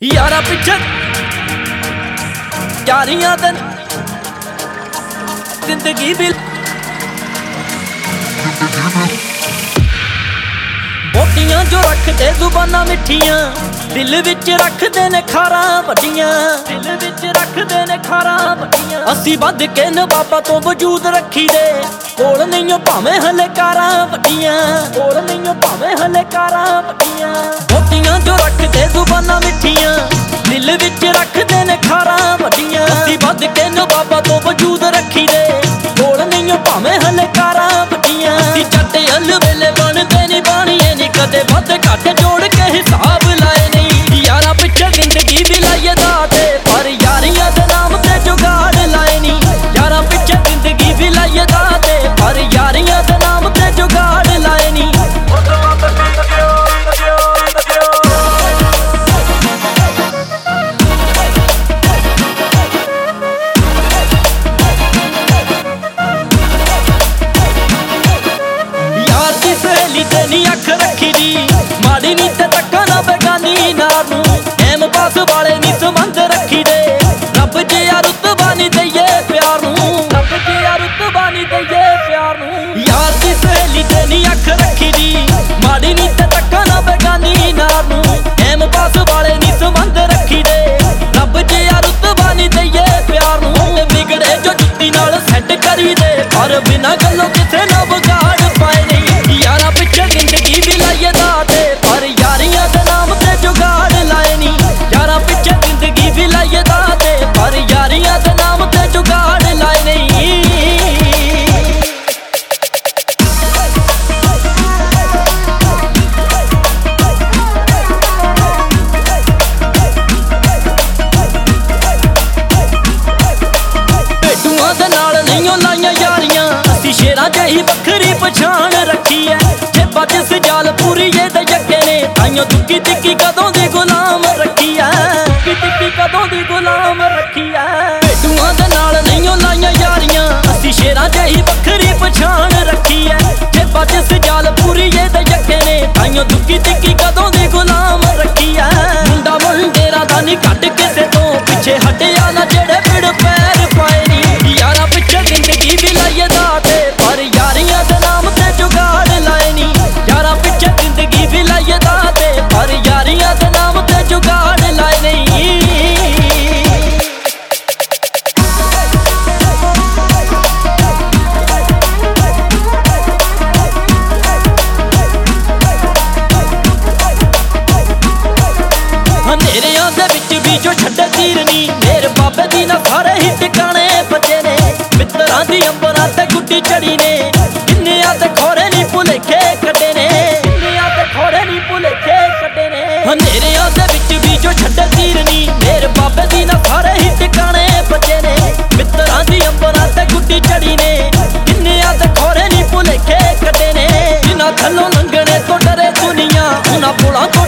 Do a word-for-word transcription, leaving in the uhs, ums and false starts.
यारा पिछे यारियां दिन जिंदगी भी बोटियां जो रखते जुबाना मिठियां दिल विच रखदे ने खारां वड्डियां दिल विच रखदे ने खारां वड्डियां असी बध के नवाबा तो वजूद रखी दे कोल नहीं भावें हले कारां वड्डियां कोल नहीं भावें हले कारां वड्डियां बोटियां जो रखदे जुबाना मिठियां दिल विच रखदे ने खारां वड्डियां असी बध के नवाबा तो वजूद रखी दे कोल नहीं भावें हले कारां वड्डियां असी जट अल वेले बनदे नहीं बाणीए नहीं कदे वध घट जोड़ के हिसाब लाए नहीं यारा पिछे जिंदगी भी लाइए दाते पर यारियां दे नाम ते जुगाड़ लाए नहीं यारा पिछे जिंदगी भी लाइए दाते पर यारियां दे नाम ते जुगाड़ लाए नहीं यार दी सहेली ते नी अख रखी दी माड़ी नी ते तक्का ना बेगानी नार नू एम पास वाले नी संबंध रखी दे रब जे यार रुतबा नी दईए प्यार नू रब जे यार रुतबा नी दईए प्यार नू यार दी सहेली ते नी अख रखी दी माड़ी नी ते तक्का ना बेगानी नार नू एम पास वाले नी संबंध रखी दे रब जे यार रुतबा नी दईए प्यार नू ते बिगड़े जो जुत्ती नाल सेट करी दे पर बिना गल्लों किसे ना बिगाड़ पाए नहीं यारा पिछे जिंदगी भी लाइए दाते पर यारियां दे नाम ते जुगाड़ लाए नी यारा पिछे जिंदगी भी लाइए दाते पर यारियां दे नाम ते जुगाड़ लाए नहीं भेडुआं दे नाल नहीं लाइयां यारियां असी शेरां जही बखरी पछाण रखी है जेबा च सजाल पूरी ये दे जगे ने ताइयों दुक्की तिक्की कदों दी गुलाम रखी है दुक्की तिक्की कदों दी गुलाम रखी है भेडुआं दे नाल नहीं लाइयां यारियां असी शेरां जही बखरी पछाण रखी है जेबा च सजाल पूरी ये दे जगे ने ताइयों दुक्की तिक्की कदों दी गुलाम रखी है मुंडा मुंडेरा दा नी घट किसे तो पिछे हटिया ना जेड़े पिड़ पैर पाए नी यारा पिछे जिंदगी भी लाइए दाते पर यारियां दे नाम ते जुगाड़ लाए नी यारा पिछे जिंदगी भी लाइए दाते पर यारियां दे नाम ते जुगाड़ लाए नहीं अंधेरियां दे विच भी जो छड्डे तीर नी मेरे बाबे दी ना सारे ही टिकाणे बचे ने मित्तरां दी अंबरां ते गुड्डी चढ़ी ने किन्नियां ते खोरे नी भुलेखे कटे ने किन्नियां ते खोरे नी भुलेखे कटे ने अंधेरियां दे विच भी जो छड्डे तीर नी मेरे बाबे दी ना सारे ही टिकाणे बचे ने मित्तरां दी अंबरां ते गुड्डी चढ़ी ने किन्नियां ते खोरे नी भुलेखे कटे ने जिन्हां थल्लों लंघणे तो डरे दुनिया उन्हां पुलां